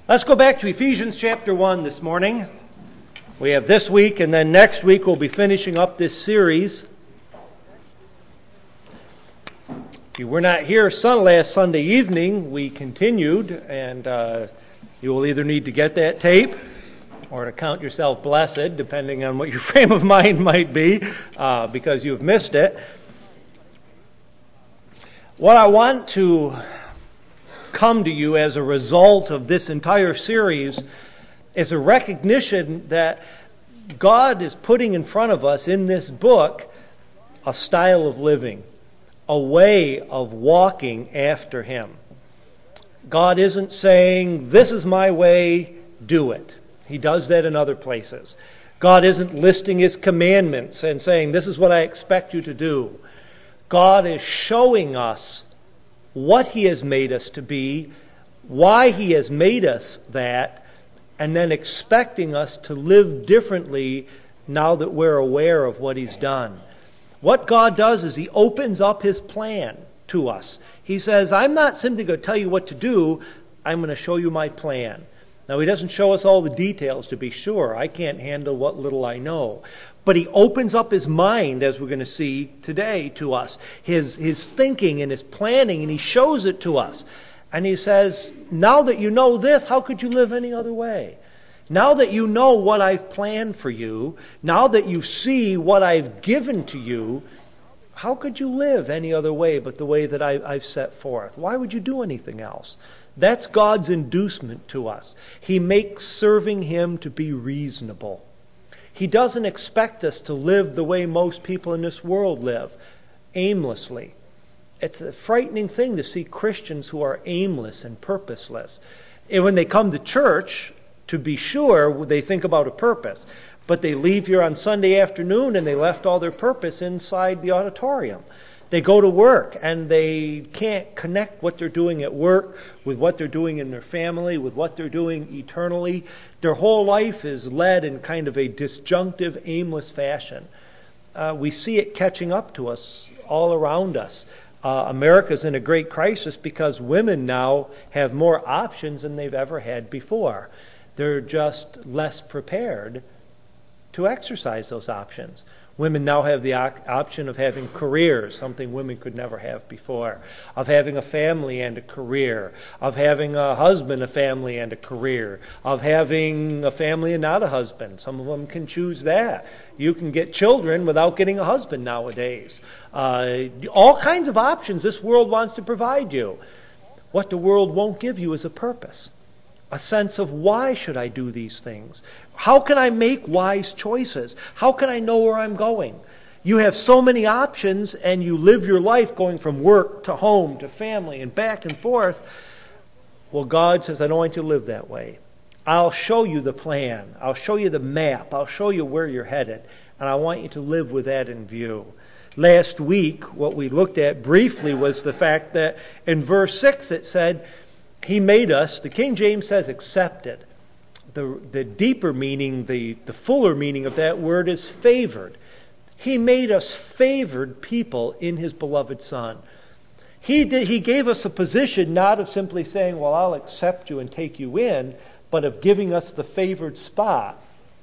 Let's go back to Ephesians chapter 1 this morning. We have this week, and then next week we'll be finishing up this series. If you were not here last Sunday evening, we continued, and you will either need to get that tape or to count yourself blessed, depending on what your frame of mind might be, because you've missed it. What I want to come to you as a result of this entire series is a recognition that God is putting in front of us in this book a style of living, a way of walking after Him. God isn't saying, "This is my way, do it." He does that in other places. God isn't listing His commandments and saying, "This is what I expect you to do." God is showing us what He has made us to be, why He has made us that, and then expecting us to live differently now that we're aware of what He's done. What God does is He opens up His plan to us. He says, "I'm not simply going to tell you what to do, I'm going to show you my plan." Now, He doesn't show us all the details, to be sure. I can't handle what little I know. But He opens up His mind, as we're going to see today, to us. His thinking and His planning, and He shows it to us. And He says, now that you know this, how could you live any other way? Now that you know what I've planned for you, now that you see what I've given to you, how could you live any other way but the way that I've set forth? Why would you do anything else? That's God's inducement to us. He makes serving Him to be reasonable. He doesn't expect us to live the way most people in this world live, aimlessly. It's a frightening thing to see Christians who are aimless and purposeless. And when they come to church, to be sure, they think about a purpose. But they leave here on Sunday afternoon and they left all their purpose inside the auditorium. They go to work and they can't connect what they're doing at work with what they're doing in their family, with what they're doing eternally. Their whole life is led in kind of a disjunctive, aimless fashion. We see it catching up to us all around us. America's in a great crisis because women now have more options than they've ever had before. They're just less prepared to exercise those options. Women now have the option of having careers, something women could never have before, of having a family and a career, of having a husband, a family, and a career, of having a family and not a husband. Some of them can choose that. You can get children without getting a husband nowadays. All kinds of options this world wants to provide you. What the world won't give you is a purpose. A sense of why should I do these things? How can I make wise choices? How can I know where I'm going? You have so many options and you live your life going from work to home to family and back and forth. Well, God says, I don't want you to live that way. I'll show you the plan. I'll show you the map. I'll show you where you're headed. And I want you to live with that in view. Last week, what we looked at briefly was the fact that in verse 6 it said, He made us, the King James says accepted. The deeper meaning, the fuller meaning of that word is favored. He made us favored people in His beloved Son. He gave us a position not of simply saying, well, I'll accept you and take you in, but of giving us the favored spot.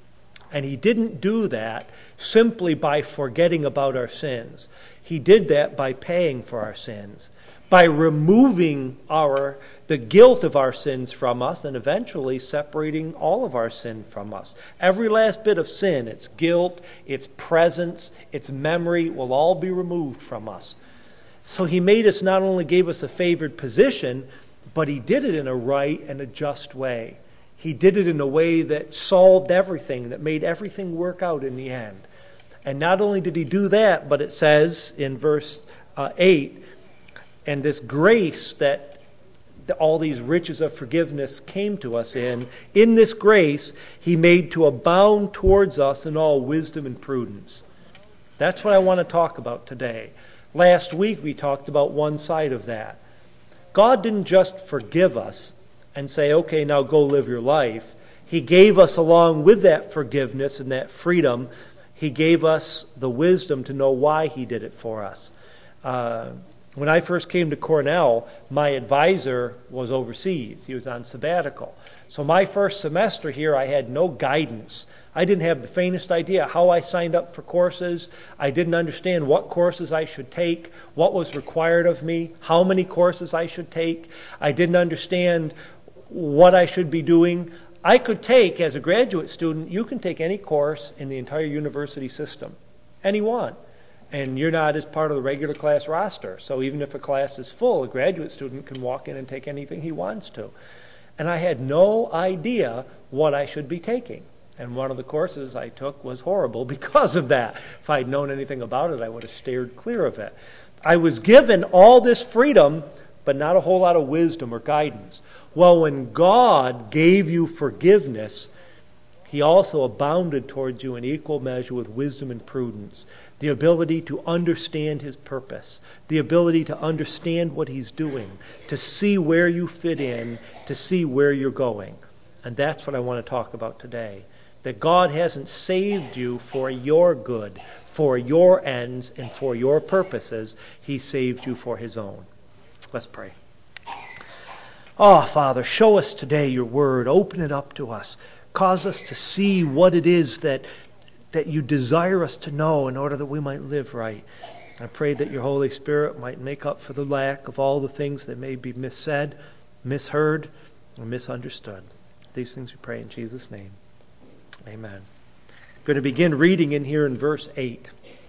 And He didn't do that simply by forgetting about our sins. He did that by paying for our sins, by removing the guilt of our sins from us and eventually separating all of our sin from us. Every last bit of sin, its guilt, its presence, its memory will all be removed from us. So He made us, not only gave us a favored position, but He did it in a right and a just way. He did it in a way that solved everything, that made everything work out in the end. And not only did He do that, but it says in verse 8, and this grace that all these riches of forgiveness came to us in this grace He made to abound towards us in all wisdom and prudence. That's what I want to talk about today. Last week we talked about one side of that. God didn't just forgive us and say, okay, now go live your life. He gave us, along with that forgiveness and that freedom, He gave us the wisdom to know why He did it for us. When I first came to Cornell, my advisor was overseas. He was on sabbatical. So my first semester here, I had no guidance. I didn't have the faintest idea how I signed up for courses. I didn't understand what courses I should take, what was required of me, how many courses I should take. I didn't understand what I should be doing. I could take, as a graduate student, you can take any course in the entire university system, any one. And you're not as part of the regular class roster. So even if a class is full, a graduate student can walk in and take anything he wants to. And I had no idea what I should be taking. And one of the courses I took was horrible because of that. If I'd known anything about it, I would have steered clear of it. I was given all this freedom, but not a whole lot of wisdom or guidance. Well, when God gave you forgiveness, He also abounded towards you in equal measure with wisdom and prudence, the ability to understand His purpose, the ability to understand what He's doing, to see where you fit in, to see where you're going. And that's what I want to talk about today. That God hasn't saved you for your good, for your ends, and for your purposes. He saved you for His own. Let's pray. Oh, Father, show us today your word. Open it up to us. Cause us to see what it is that you desire us to know in order that we might live right. I pray that your Holy Spirit might make up for the lack of all the things that may be missaid, misheard, or misunderstood. These things we pray in Jesus' name. Amen. I'm going to begin reading in here in verse 8.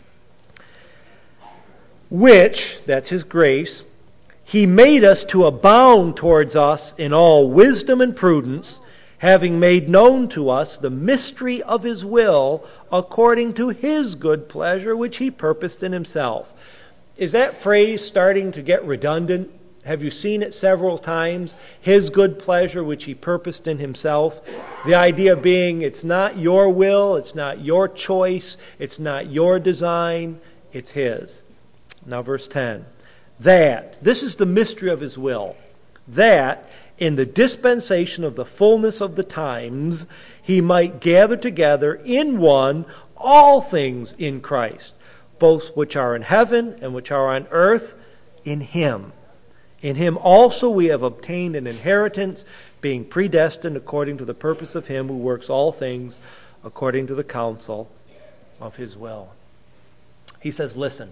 Which, that's His grace, He made us to abound towards us in all wisdom and prudence, having made known to us the mystery of His will, according to His good pleasure, which He purposed in Himself. Is that phrase starting to get redundant? Have you seen it several times? His good pleasure, which He purposed in Himself. The idea being it's not your will, it's not your choice, it's not your design, it's His. Now verse 10. That, this is the mystery of His will, that in the dispensation of the fullness of the times, He might gather together in one all things in Christ, both which are in heaven and which are on earth, in Him. In Him also we have obtained an inheritance, being predestined according to the purpose of Him who works all things according to the counsel of His will. He says, listen,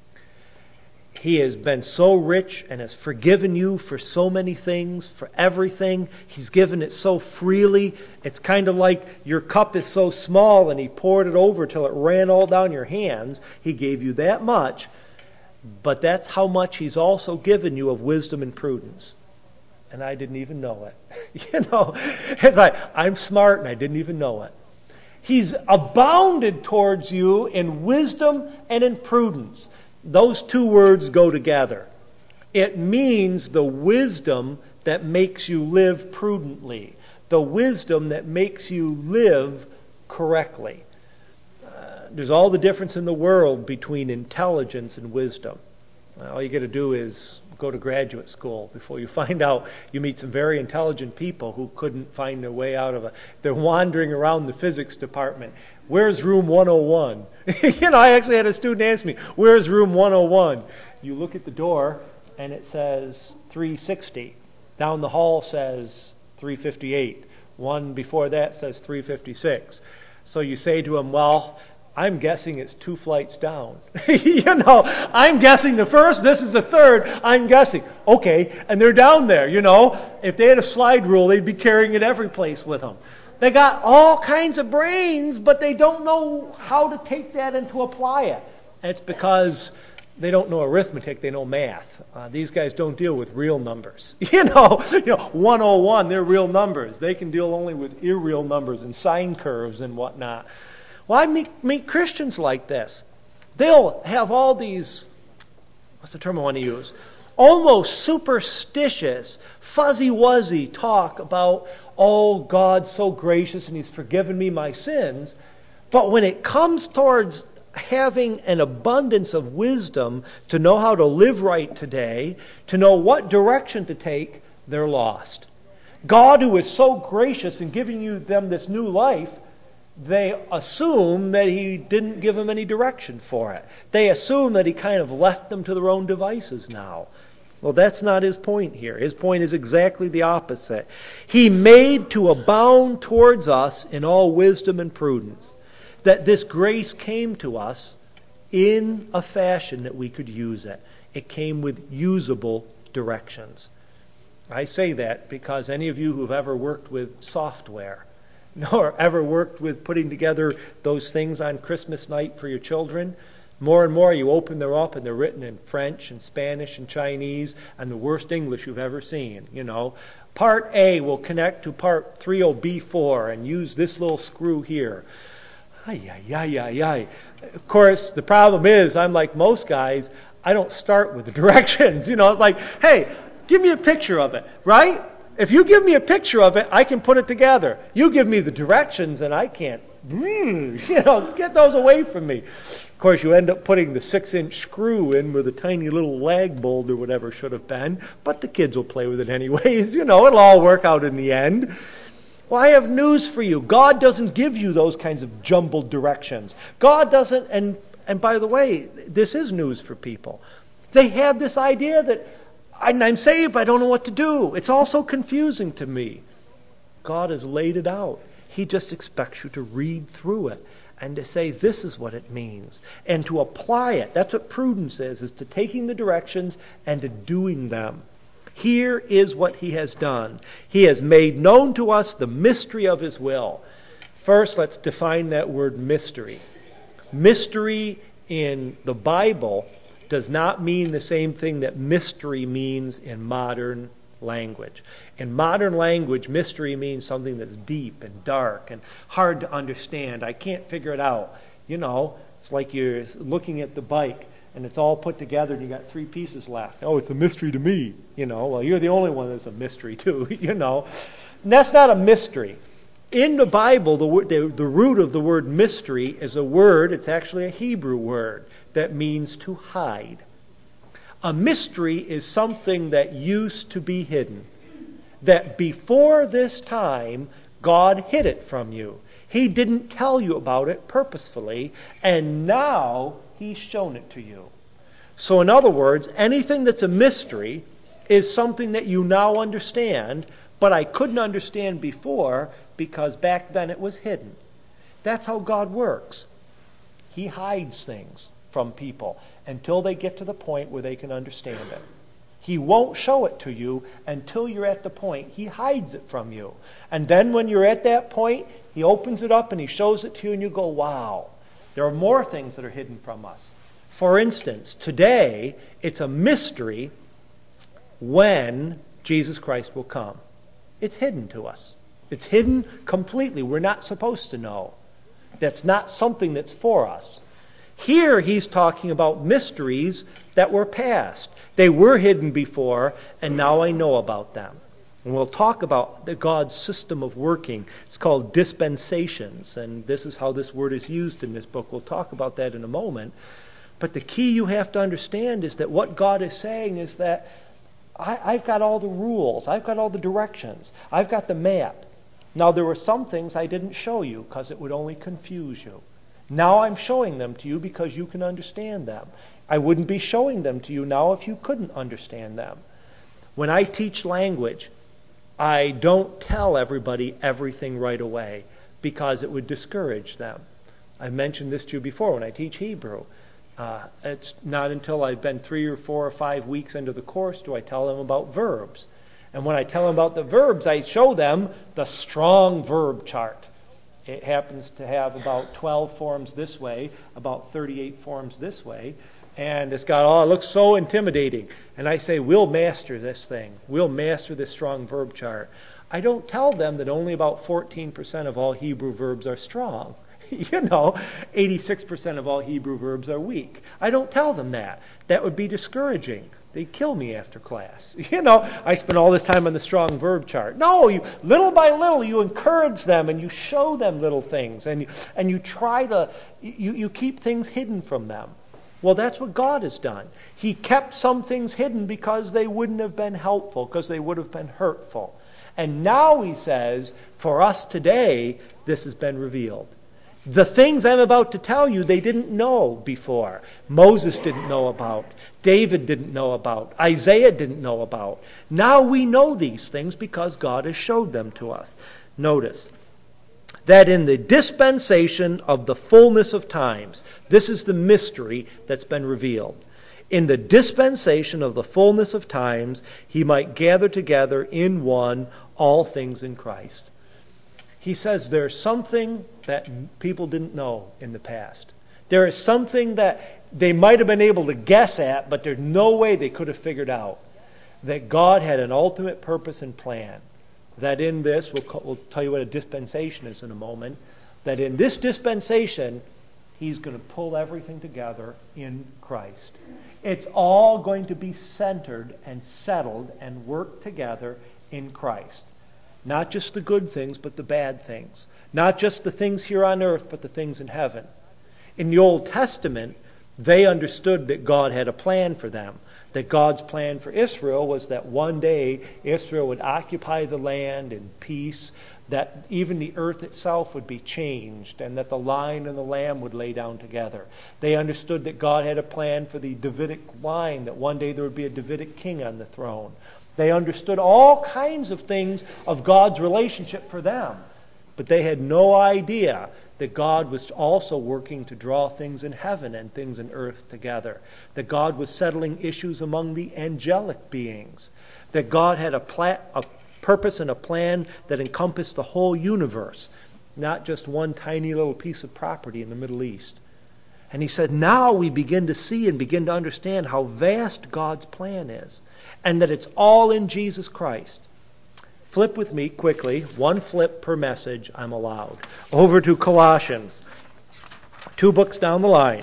He has been so rich and has forgiven you for so many things, for everything. He's given it so freely. It's kind of like your cup is so small and He poured it over till it ran all down your hands. He gave you that much, but that's how much He's also given you of wisdom and prudence. And I didn't even know it. It's like, I'm smart and I didn't even know it. He's abounded towards you in wisdom and in prudence. Those two words go together. It means the wisdom that makes you live prudently, the wisdom that makes you live correctly. There's all the difference in the world between intelligence and wisdom. All you got to do is go to graduate school before you find out you meet some very intelligent people who couldn't find their way out of it. They're wandering around the physics department. Where's room 101? I actually had a student ask me, where's room 101? You look at the door and it says 360. Down the hall says 358. One before that says 356. So you say to him, well, I'm guessing it's 2 flights down. I'm guessing the first, this is the third, I'm guessing. Okay, and they're down there, If they had a slide rule, they'd be carrying it every place with them. They got all kinds of brains, but they don't know how to take that and to apply it. And it's because they don't know arithmetic, they know math. These guys don't deal with real numbers. 101, they're real numbers. They can deal only with irreal numbers and sine curves and whatnot. Well, I meet Christians like this. They'll have all these, what's the term I want to use? Almost superstitious, fuzzy-wuzzy talk about, oh, God's so gracious and He's forgiven me my sins. But when it comes towards having an abundance of wisdom to know how to live right today, to know what direction to take, they're lost. God, who is so gracious in giving them this new life, they assume that he didn't give them any direction for it. They assume that he kind of left them to their own devices now. Well, that's not his point here. His point is exactly the opposite. He made to abound towards us in all wisdom and prudence, that this grace came to us in a fashion that we could use it. It came with usable directions. I say that because any of you who have ever worked with software, nor ever worked with putting together those things on Christmas night for your children, more and more you open them up and they're written in French and Spanish and Chinese and the worst English you've ever seen. Part A will connect to part 30B4 and use this little screw here. Of course, the problem is, I'm like most guys, I don't start with the directions. It's like, hey, give me a picture of it, right? If you give me a picture of it, I can put it together. You give me the directions and I can't, get those away from me. Of course, you end up putting the 6-inch screw in with a tiny little lag bolt or whatever should have been, but the kids will play with it anyways. It'll all work out in the end. Well, I have news for you. God doesn't give you those kinds of jumbled directions. God doesn't, and by the way, this is news for people. They have this idea that I'm saved, but I don't know what to do. It's all so confusing to me. God has laid it out. He just expects you to read through it and to say, this is what it means, and to apply it. That's what prudence is to taking the directions and to doing them. Here is what he has done. He has made known to us the mystery of his will. First, let's define that word mystery. Mystery in the Bible does not mean the same thing that mystery means in modern language. In modern language, mystery means something that's deep and dark and hard to understand. I can't figure it out. It's like you're looking at the bike and it's all put together and you got 3 pieces left. Oh, it's a mystery to me. Well, you're the only one that's a mystery too, And that's not a mystery. In the Bible, the root of the word mystery is a word, it's actually a Hebrew word, that means to hide. A mystery is something that used to be hidden, that before this time, God hid it from you. He didn't tell you about it purposefully, and now he's shown it to you. So in other words, anything that's a mystery is something that you now understand, but I couldn't understand before because back then it was hidden. That's how God works. He hides things from people until they get to the point where they can understand it. He won't show it to you until you're at the point. He hides it from you. And then when you're at that point, he opens it up and he shows it to you and you go, wow, there are more things that are hidden from us. For instance, today, it's a mystery when Jesus Christ will come. It's hidden to us. It's hidden completely. We're not supposed to know. That's not something that's for us. Here he's talking about mysteries that were past. They were hidden before, and now I know about them. And we'll talk about God's system of working. It's called dispensations, and this is how this word is used in this book. We'll talk about that in a moment. But the key you have to understand is that what God is saying is that I've got all the rules. I've got all the directions. I've got the map. Now, there were some things I didn't show you because it would only confuse you. Now I'm showing them to you because you can understand them. I wouldn't be showing them to you now if you couldn't understand them. When I teach language, I don't tell everybody everything right away because it would discourage them. I've mentioned this to you before when I teach Hebrew. It's not until I've been 3 or 4 or 5 weeks into the course do I tell them about verbs. And when I tell them about the verbs, I show them the strong verb chart. It happens to have about 12 forms this way, about 38 forms this way, and it's got, it looks so intimidating. And I say, we'll master this thing. We'll master this strong verb chart. I don't tell them that only about 14% of all Hebrew verbs are strong. 86% of all Hebrew verbs are weak. I don't tell them that. That would be discouraging. They'd kill me after class. I spend all this time on the strong verb chart. No, little by little, you encourage them and you show them little things and you try to, you keep things hidden from them. Well, that's what God has done. He kept some things hidden because they wouldn't have been helpful, because they would have been hurtful. And now he says, for us today, this has been revealed. The things I'm about to tell you, they didn't know before. Moses didn't know about. David didn't know about. Isaiah didn't know about. Now we know these things because God has showed them to us. Notice that in the dispensation of the fullness of times, this is the mystery that's been revealed. In the dispensation of the fullness of times, he might gather together in one all things in Christ. He says there's something that people didn't know in the past. There is something that they might have been able to guess at, but there's no way they could have figured out. That God had an ultimate purpose and plan. That in this, we'll tell you what a dispensation is in a moment, that in this dispensation, he's going to pull everything together in Christ. It's all going to be centered and settled and worked together in Christ. Not just the good things, but the bad things. Not just the things here on earth, but the things in heaven. In the Old Testament, they understood that God had a plan for them. That God's plan for Israel was that one day Israel would occupy the land in peace, that even the earth itself would be changed, and that the lion and the lamb would lay down together. They understood that God had a plan for the Davidic line, that one day there would be a Davidic king on the throne. They understood all kinds of things of God's relationship for them, but they had no idea that God was also working to draw things in heaven and things in earth together, that God was settling issues among the angelic beings, that God had a purpose and a plan that encompassed the whole universe, not just one tiny little piece of property in the Middle East. And he said, now we begin to see and begin to understand how vast God's plan is, and that it's all in Jesus Christ. Flip with me quickly, one flip per message I'm allowed. Over to Colossians, 2 books down the line.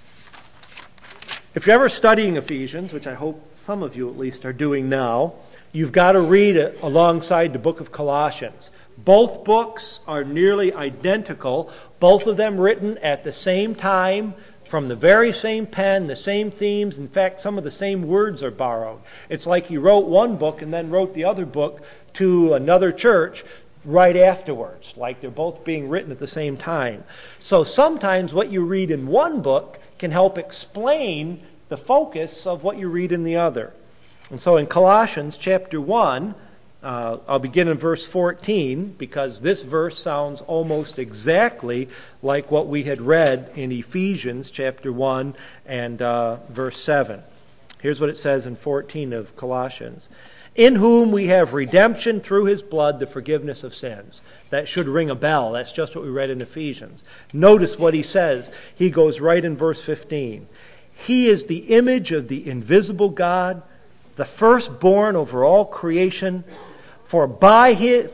If you're ever studying Ephesians, which I hope some of you at least are doing now, you've got to read it alongside the book of Colossians. Both books are nearly identical, both of them written at the same time, from the very same pen, the same themes. In fact, some of the same words are borrowed. It's like he wrote one book and then wrote the other book to another church right afterwards, like they're both being written at the same time. So sometimes what you read in one book can help explain the focus of what you read in the other. And so in Colossians chapter 1, I'll begin in verse 14, because this verse sounds almost exactly like what we had read in Ephesians chapter 1 and verse 7. Here's what it says in 14 of Colossians. In whom we have redemption through his blood, the forgiveness of sins. That should ring a bell. That's just what we read in Ephesians. Notice what he says. He goes right in verse 15. He is the image of the invisible God, the firstborn over all creation. For by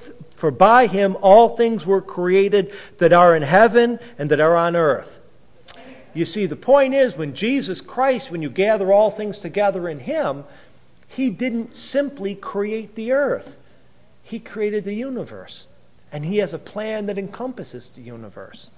him all things were created that are in heaven and that are on earth. You see, the point is, when Jesus Christ, when you gather all things together in him, he didn't simply create the earth. He created the universe. And he has a plan that encompasses the universe.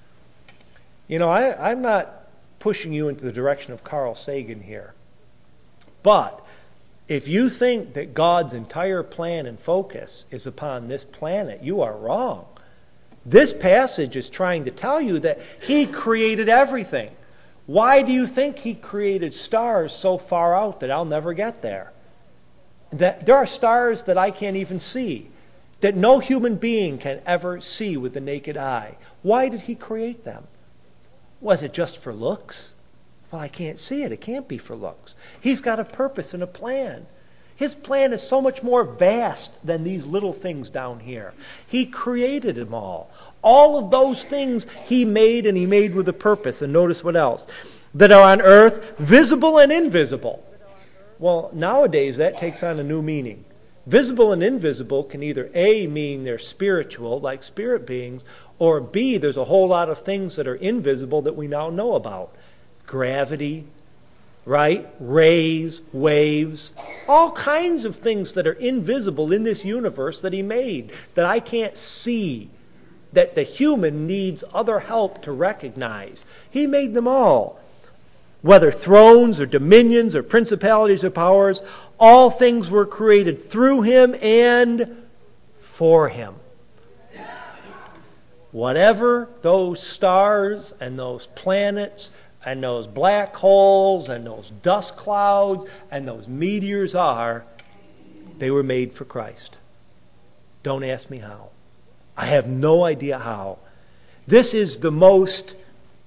You know, I'm not pushing you into the direction of Carl Sagan here. But if you think that God's entire plan and focus is upon this planet, you are wrong. This passage is trying to tell you that he created everything. Why do you think he created stars so far out that I'll never get there? That there are stars that I can't even see, that no human being can ever see with the naked eye. Why did he create them? Was it just for looks? Well, I can't see it. It can't be for looks. He's got a purpose and a plan. His plan is so much more vast than these little things down here. He created them all. All of those things he made, and he made with a purpose. And notice what else. That are on earth, visible and invisible. Well, nowadays that takes on a new meaning. Visible and invisible can either A, mean they're spiritual, like spirit beings, or B, there's a whole lot of things that are invisible that we now know about. Gravity, right? Rays, waves, all kinds of things that are invisible in this universe that he made, that I can't see, that the human needs other help to recognize. He made them all. Whether thrones or dominions or principalities or powers, all things were created through him and for him. whatever those stars and those planets and those black holes and those dust clouds and those meteors are, they were made for Christ. Don't ask me how. I have no idea how. This is the most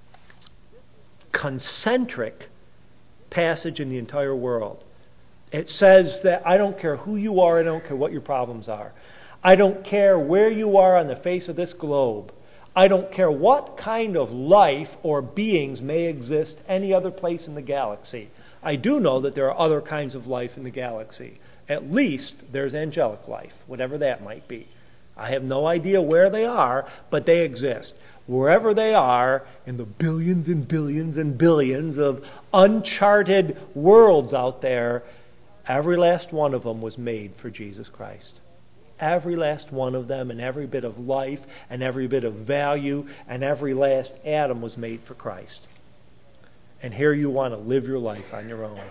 concentric passage in the entire world. It says that I don't care who you are, I don't care what your problems are. I don't care where you are on the face of this globe. I don't care what kind of life or beings may exist any other place in the galaxy. I do know that there are other kinds of life in the galaxy. At least there's angelic life, whatever that might be. I have no idea where they are, but they exist. Wherever they are, in the billions and billions and billions of uncharted worlds out there, every last one of them was made for Jesus Christ. Every last one of them, and every bit of life, and every bit of value, and every last atom was made for Christ. And here you want to live your life on your own.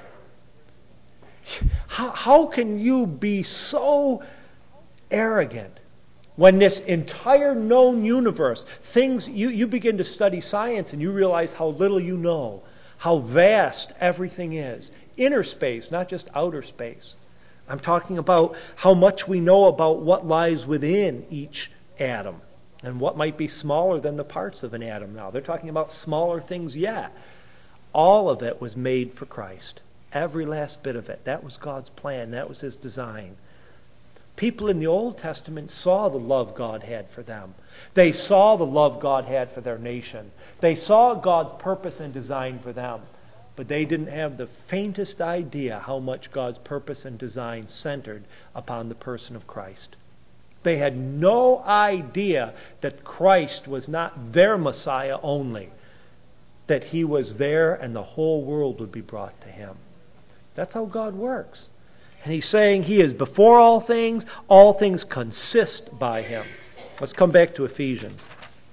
How can you be so arrogant when this entire known universe, things, you begin to study science and you realize how little you know, how vast everything is. Inner space, not just outer space. I'm talking about how much we know about what lies within each atom and what might be smaller than the parts of an atom now. They're talking about smaller things yet. All of it was made for Christ. Every last bit of it. That was God's plan. That was his design. People in the Old Testament saw the love God had for them. They saw the love God had for their nation. They saw God's purpose and design for them. But they didn't have the faintest idea how much God's purpose and design centered upon the person of Christ. They had no idea that Christ was not their Messiah only, that he was there and the whole world would be brought to him. That's how God works. And he's saying he is before all things consist by him. Let's come back to Ephesians.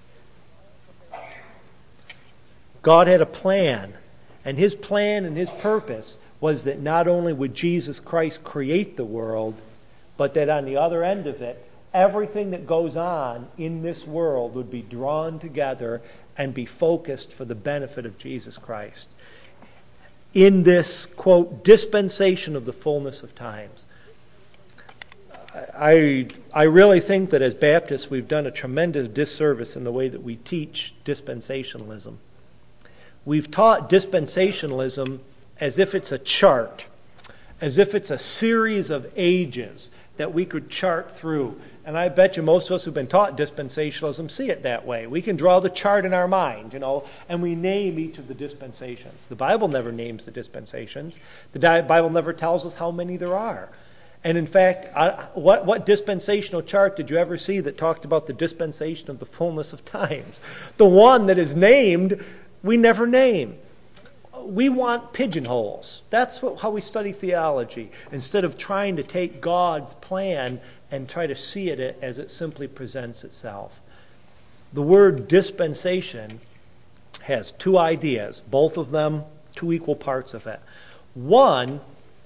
God had a plan. And his plan and his purpose was that not only would Jesus Christ create the world, but that on the other end of it, everything that goes on in this world would be drawn together and be focused for the benefit of Jesus Christ. In this, quote, dispensation of the fullness of times. I really think that as Baptists we've done a tremendous disservice in the way that we teach dispensationalism. We've taught dispensationalism as if it's a chart, as if it's a series of ages that we could chart through. And I bet you most of us who've been taught dispensationalism see it that way. We can draw the chart in our mind, and we name each of the dispensations. The Bible never names the dispensations. The Bible never tells us how many there are. And in fact, what dispensational chart did you ever see that talked about the dispensation of the fullness of times? The one that is named, we never name. We want pigeonholes. That's how we study theology, instead of trying to take God's plan and try to see it as it simply presents itself. The word dispensation has two ideas, both of them two equal parts of it. One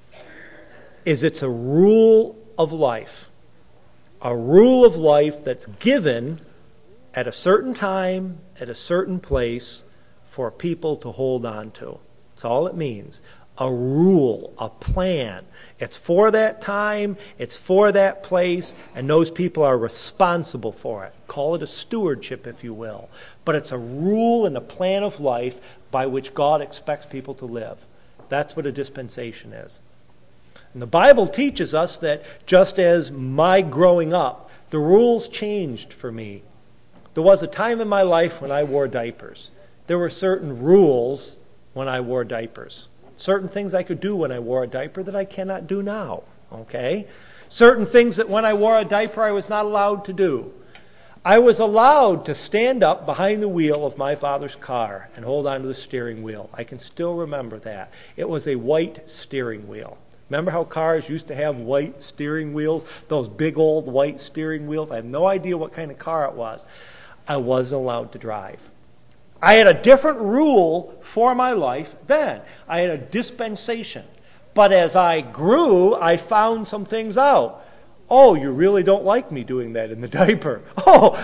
is it's a rule of life. A rule of life that's given at a certain time, at a certain place, for people to hold on to. That's all it means. A rule, a plan. It's for that time, it's for that place, and those people are responsible for it. Call it a stewardship, if you will. But it's a rule and a plan of life by which God expects people to live. That's what a dispensation is. And the Bible teaches us that just as my growing up, the rules changed for me. There was a time in my life when I wore diapers. There were certain rules when I wore diapers. Certain things I could do when I wore a diaper that I cannot do now. Okay? Certain things that when I wore a diaper I was not allowed to do. I was allowed to stand up behind the wheel of my father's car and hold on to the steering wheel. I can still remember that. It was a white steering wheel. Remember how cars used to have white steering wheels? Those big old white steering wheels? I have no idea what kind of car it was. I wasn't allowed to drive. I had a different rule for my life then. I had a dispensation. But as I grew, I found some things out. Oh, you really don't like me doing that in the diaper. Oh,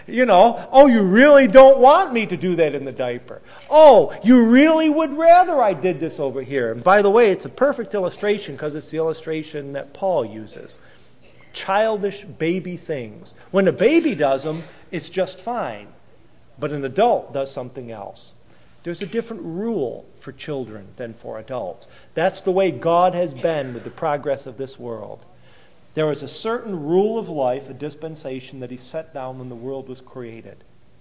you really don't want me to do that in the diaper. Oh, you really would rather I did this over here. And by the way, it's a perfect illustration because it's the illustration that Paul uses. Childish baby things. When a baby does them, it's just fine. But an adult does something else. There's a different rule for children than for adults. That's the way God has been with the progress of this world. There is a certain rule of life, a dispensation that he set down when the world was created.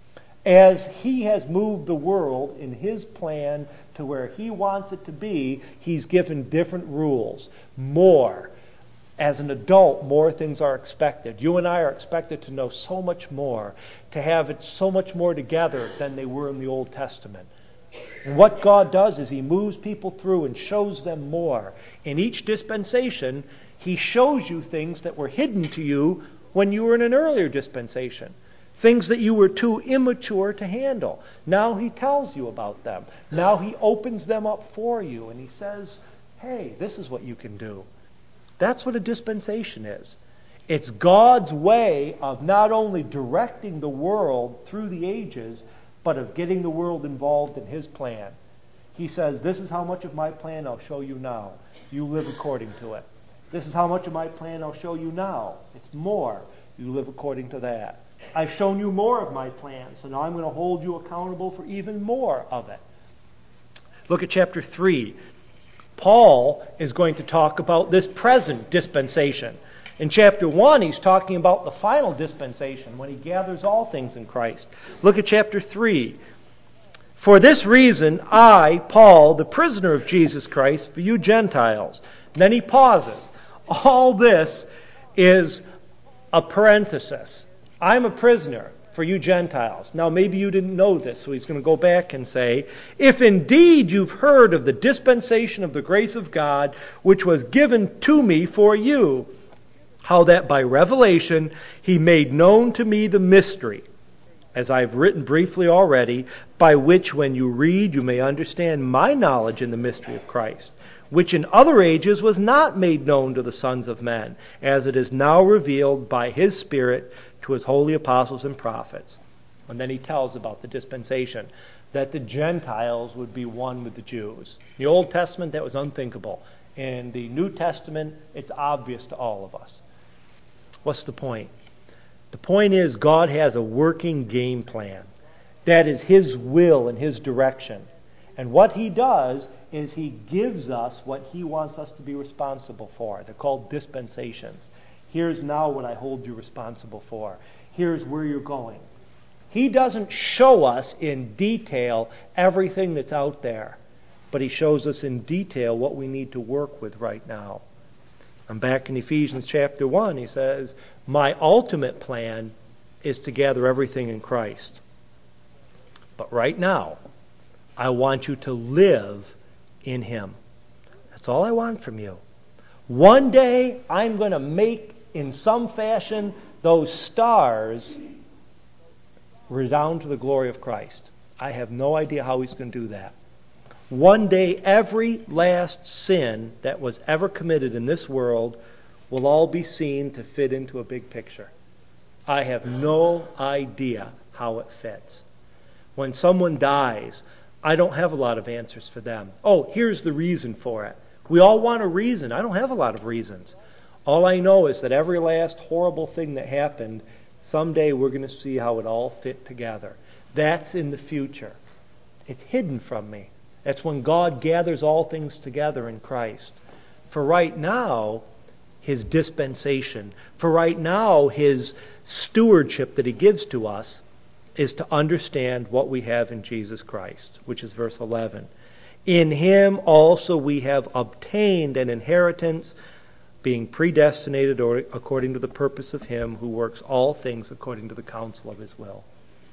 As he has moved the world in his plan to where he wants it to be, he's given different rules. More. As an adult, more things are expected. You and I are expected to know so much more, to have it so much more together than they were in the Old Testament. And what God does is he moves people through and shows them more. In each dispensation, he shows you things that were hidden to you when you were in an earlier dispensation. Things that you were too immature to handle. Now he tells you about them. Now he opens them up for you and he says, hey, this is what you can do. That's what a dispensation is. It's God's way of not only directing the world through the ages, but of getting the world involved in his plan. He says, this is how much of my plan I'll show you now. You live according to it. This is how much of my plan I'll show you now. It's more. You live according to that. I've shown you more of my plan, so now I'm going to hold you accountable for even more of it. Look at chapter 3. Paul is going to talk about this present dispensation. In chapter 1, he's talking about the final dispensation when he gathers all things in Christ. Look at chapter 3. For this reason, I, Paul, the prisoner of Jesus Christ, for you Gentiles. And then he pauses. All this is a parenthesis. I'm a prisoner for you Gentiles. Now, maybe you didn't know this, so he's going to go back and say, if indeed you've heard of the dispensation of the grace of God, which was given to me for you, how that by revelation he made known to me the mystery, as I've written briefly already, by which when you read you may understand my knowledge in the mystery of Christ, which in other ages was not made known to the sons of men, as it is now revealed by his Spirit to his holy apostles and prophets. And then he tells about the dispensation, that the Gentiles would be one with the Jews. In the Old Testament, that was unthinkable. In the New Testament, it's obvious to all of us. What's the point? The point is God has a working game plan. That is his will and his direction. And what he does is he gives us what he wants us to be responsible for. They're called dispensations. Here's now what I hold you responsible for. Here's where you're going. He doesn't show us in detail everything that's out there, but he shows us in detail what we need to work with right now. And back in Ephesians chapter 1, he says, my ultimate plan is to gather everything in Christ. But right now, I want you to live in him. That's all I want from you. One day, I'm going to make, in some fashion, those stars redound to the glory of Christ. I have no idea how he's going to do that. One day, every last sin that was ever committed in this world will all be seen to fit into a big picture. I have no idea how it fits. When someone dies, I don't have a lot of answers for them. Oh, here's the reason for it. We all want a reason. I don't have a lot of reasons. All I know is that every last horrible thing that happened, someday we're going to see how it all fit together. That's in the future. It's hidden from me. That's when God gathers all things together in Christ. For right now, his dispensation, for right now, his stewardship that he gives to us is to understand what we have in Jesus Christ, which is verse 11. In him also we have obtained an inheritance, being predestinated according to the purpose of him who works all things according to the counsel of his will.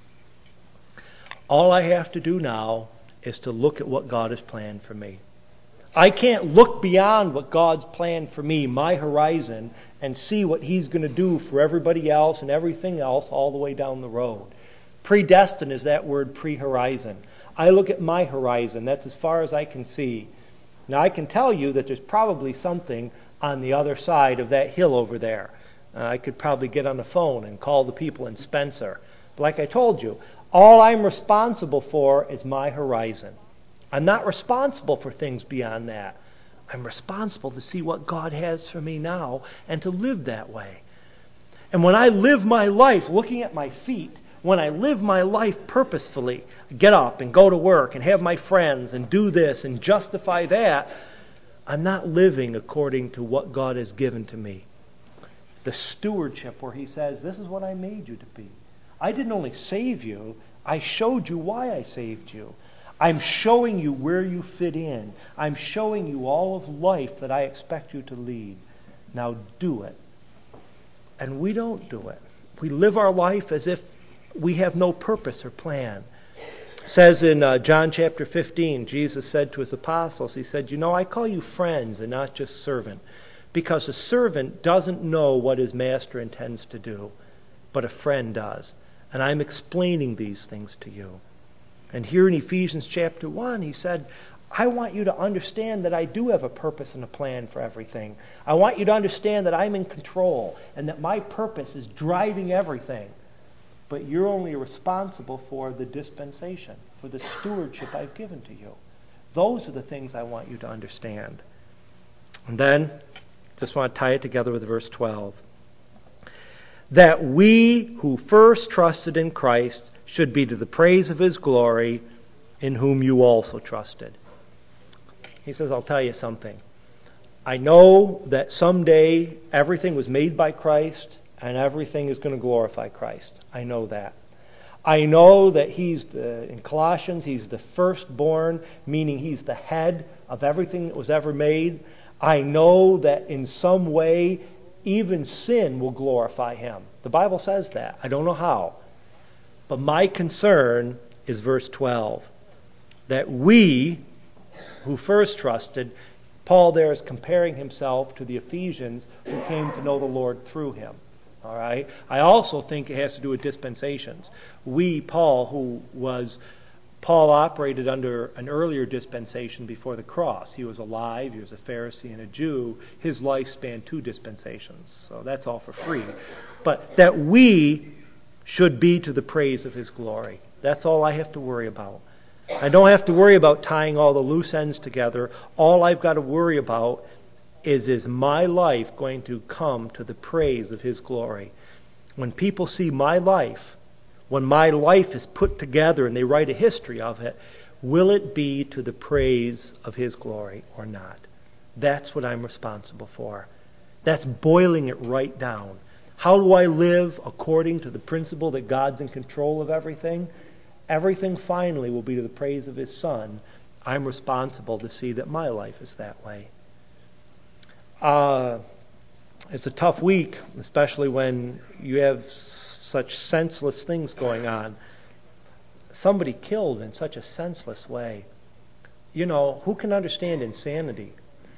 All I have to do now is to look at what God has planned for me. I can't look beyond what God's planned for me, my horizon, and see what he's going to do for everybody else and everything else all the way down the road. Predestined is that word, pre-horizon. I look at my horizon. That's as far as I can see. Now, I can tell you that there's probably something on the other side of that hill over there. I could probably get on the phone and call the people in Spencer. But like I told you, all I'm responsible for is my horizon. I'm not responsible for things beyond that. I'm responsible to see what God has for me now and to live that way. And when I live my life looking at my feet, when I live my life purposefully, get up and go to work and have my friends and do this and justify that, I'm not living according to what God has given to me. The stewardship where he says, this is what I made you to be. I didn't only save you, I showed you why I saved you. I'm showing you where you fit in. I'm showing you all of life that I expect you to lead. Now do it. And we don't do it. We live our life as if we have no purpose or plan. It says in John chapter 15, Jesus said to his apostles, he said, I call you friends and not just servant, because a servant doesn't know what his master intends to do, but a friend does. And I'm explaining these things to you. And here in Ephesians chapter 1, he said, I want you to understand that I do have a purpose and a plan for everything. I want you to understand that I'm in control and that my purpose is driving everything. But you're only responsible for the dispensation, for the stewardship I've given to you. Those are the things I want you to understand. And then, just want to tie it together with verse 12. That we who first trusted in Christ should be to the praise of his glory, in whom you also trusted. He says, I'll tell you something. I know that someday everything was made by Christ and everything is going to glorify Christ. I know that. I know that in Colossians, he's the firstborn, meaning he's the head of everything that was ever made. I know that in some way, even sin will glorify him. The Bible says that. I don't know how. But my concern is verse 12. That we who first trusted, Paul there is comparing himself to the Ephesians who came to know the Lord through him. All right? I also think it has to do with dispensations. Paul operated under an earlier dispensation before the cross. He was alive, he was a Pharisee and a Jew. His life spanned 2 dispensations, so that's all for free. But that we should be to the praise of his glory. That's all I have to worry about. I don't have to worry about tying all the loose ends together. All I've got to worry about is my life going to come to the praise of his glory? When people see my life, when my life is put together and they write a history of it, will it be to the praise of his glory or not? That's what I'm responsible for. That's boiling it right down. How do I live according to the principle that God's in control of everything? Everything finally will be to the praise of his Son. I'm responsible to see that my life is that way. It's a tough week, especially when you have such senseless things going on. Somebody killed in such a senseless way. Who can understand insanity?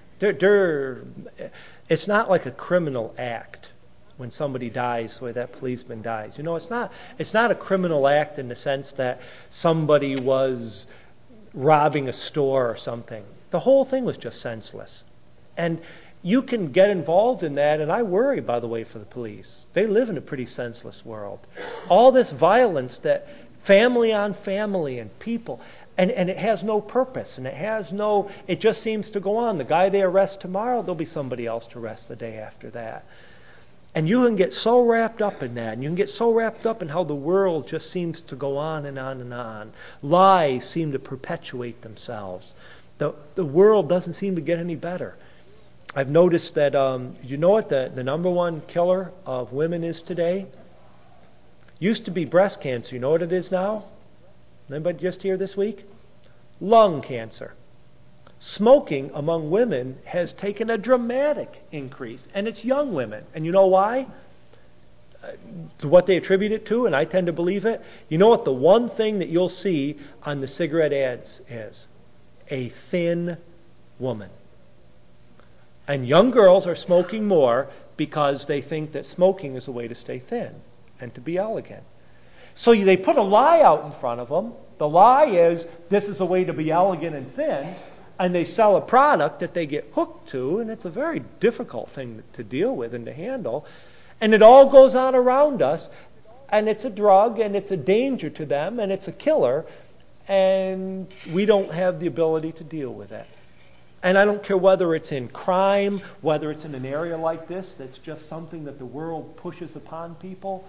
It's not like a criminal act when somebody dies, the way that policeman dies. It's not a criminal act in the sense that somebody was robbing a store or something. The whole thing was just senseless. And you can get involved in that, and I worry, by the way, for the police. They live in a pretty senseless world. All this violence that family on family and people, and it has no purpose, and it just seems to go on. The guy they arrest tomorrow, there'll be somebody else to arrest the day after that. And you can get so wrapped up in that, and you can get so wrapped up in how the world just seems to go on and on and on. Lies seem to perpetuate themselves. The world doesn't seem to get any better. I've noticed that, you know what the number one killer of women is today? Used to be breast cancer. You know what it is now? Anybody just here this week? Lung cancer. Smoking among women has taken a dramatic increase, and it's young women. And you know why? What they attribute it to, and I tend to believe it. You know what the one thing that you'll see on the cigarette ads is? A thin woman. And young girls are smoking more because they think that smoking is a way to stay thin and to be elegant. So they put a lie out in front of them. The lie is, this is a way to be elegant and thin. And they sell a product that they get hooked to, and it's a very difficult thing to deal with and to handle. And it all goes on around us, and it's a drug, and it's a danger to them, and it's a killer, and we don't have the ability to deal with it. And I don't care whether it's in crime, whether it's in an area like this that's just something that the world pushes upon people.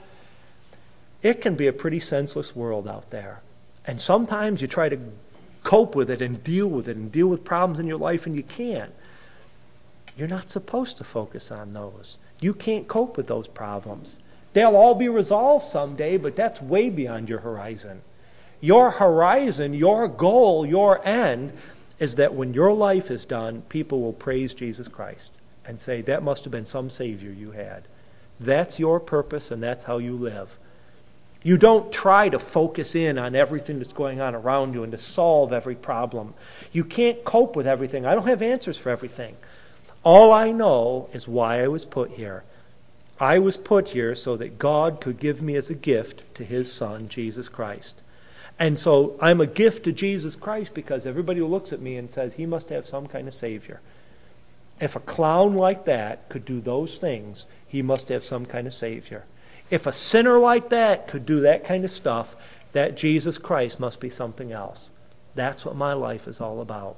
It can be a pretty senseless world out there. And sometimes you try to cope with it and deal with problems in your life, and you can't. You're not supposed to focus on those. You can't cope with those problems. They'll all be resolved someday, but that's way beyond your horizon. Your horizon, your goal, your end is that when your life is done, people will praise Jesus Christ and say, that must have been some Savior you had. That's your purpose, and that's how you live. You don't try to focus in on everything that's going on around you and to solve every problem. You can't cope with everything. I don't have answers for everything. All I know is why I was put here. I was put here so that God could give me as a gift to his Son, Jesus Christ. And so I'm a gift to Jesus Christ because everybody looks at me and says, he must have some kind of Savior. If a clown like that could do those things, he must have some kind of Savior. If a sinner like that could do that kind of stuff, that Jesus Christ must be something else. That's what my life is all about.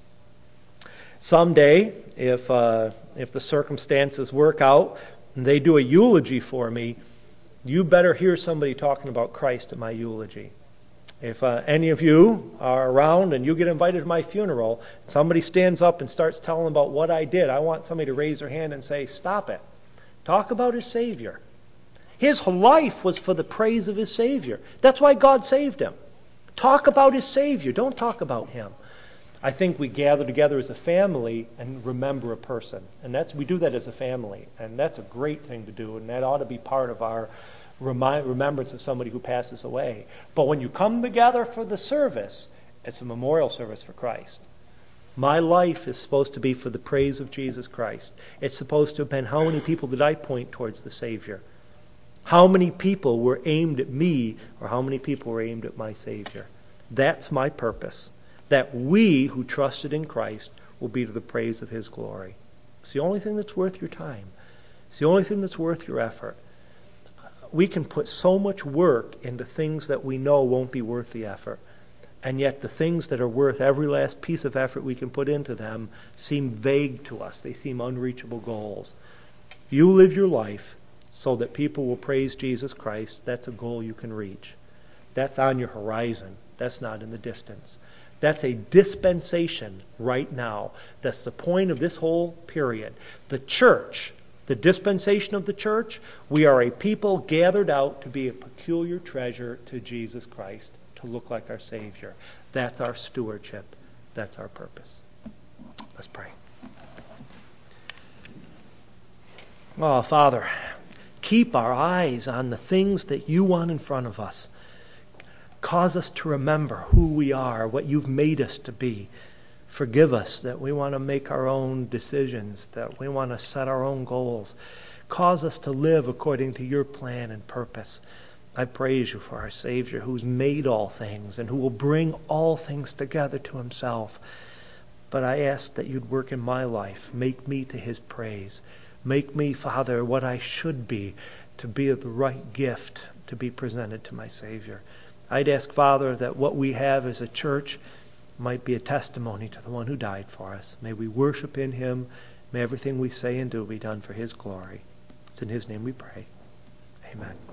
Someday, if the circumstances work out and they do a eulogy for me, you better hear somebody talking about Christ at my eulogy. If any of you are around and you get invited to my funeral, somebody stands up and starts telling about what I did, I want somebody to raise their hand and say, stop it. Talk about his Savior. His life was for the praise of his Savior. That's why God saved him. Talk about his Savior. Don't talk about him. I think we gather together as a family and remember a person. And we do that as a family. And that's a great thing to do. And that ought to be part of our remembrance of somebody who passes away. But when you come together for the service, it's a memorial service for Christ. My life is supposed to be for the praise of Jesus Christ. It's supposed to have been, how many people did I point towards the Savior? How many people were aimed at me, or how many people were aimed at my Savior? That's my purpose. That we who trusted in Christ will be to the praise of his glory. It's the only thing that's worth your time. It's the only thing that's worth your effort. We can put so much work into things that we know won't be worth the effort. And yet the things that are worth every last piece of effort we can put into them seem vague to us. They seem unreachable goals. You live your life so that people will praise Jesus Christ. That's a goal you can reach. That's on your horizon. That's not in the distance. That's a dispensation right now. That's the point of this whole period. The church, the dispensation of the church, we are a people gathered out to be a peculiar treasure to Jesus Christ, to look like our Savior. That's our stewardship. That's our purpose. Let's pray. Oh, Father, keep our eyes on the things that you want in front of us. Cause us to remember who we are, what you've made us to be. Forgive us that we want to make our own decisions, that we want to set our own goals. Cause us to live according to your plan and purpose. I praise you for our Savior who's made all things and who will bring all things together to himself. But I ask that you'd work in my life. Make me to his praise. Make me, Father, what I should be, to be the right gift to be presented to my Savior. I'd ask, Father, that what we have as a church might be a testimony to the one who died for us. May we worship in him. May everything we say and do be done for his glory. It's in his name we pray. Amen.